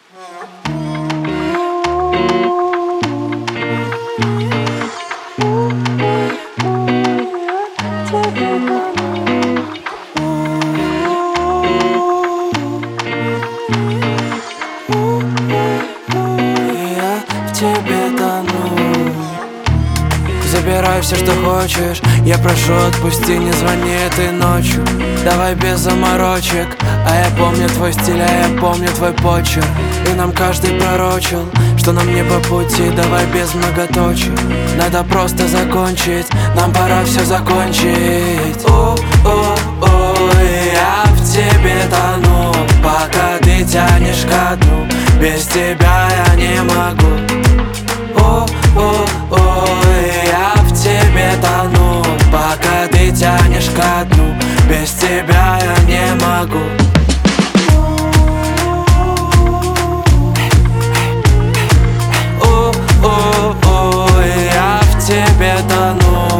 Тебе тону. Забирай все, что хочешь, я прошу, отпусти, не звони этой ночью. Давай без заморочек, а я помню твой стиль, а я помню твой почерк. И нам каждый пророчил, что нам не по пути. Давай без многоточий, надо просто закончить, нам пора все закончить. Я в тебе тону, пока ты тянешь ко дну. Без тебя я не могу. Я в тебе тону, пока ты тянешь ко дну. Без тебя я не могу. Я в тебе тону.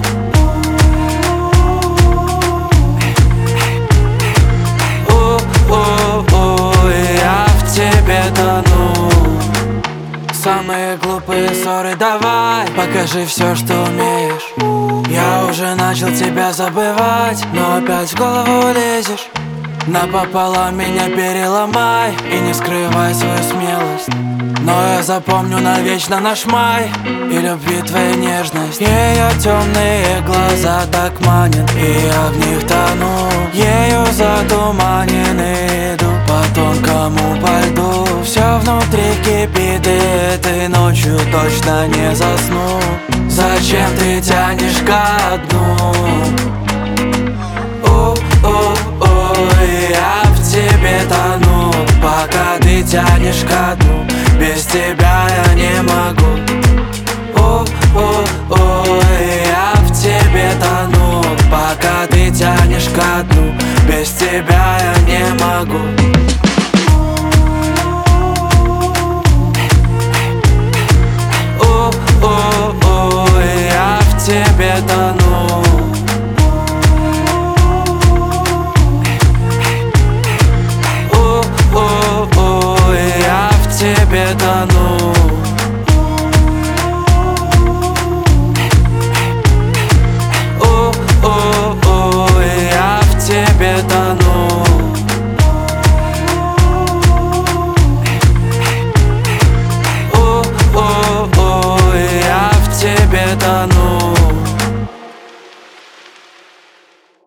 Я в тебе тону. Самые глупые ссоры давай, покажи все, что умеешь. Я уже начал тебя забывать, но опять в голову лезешь. Напополам меня переломай и не скрывай свою смелость. Но я запомню навечно наш май и любви твою нежность. Ее темные глаза так манят, и я в них тону. Ею затуманен, иду по тонкому по льду. Все внутри кипит, и этой ночью точно не засну. Зачем ты тянешь ко дну? Я в тебе тону, пока ты тянешь ко дну. Без тебя я не могу. Я в тебе тону, пока ты тянешь ко дну. Без тебя я не могу. Я в тебе тону. Я в тебе тону.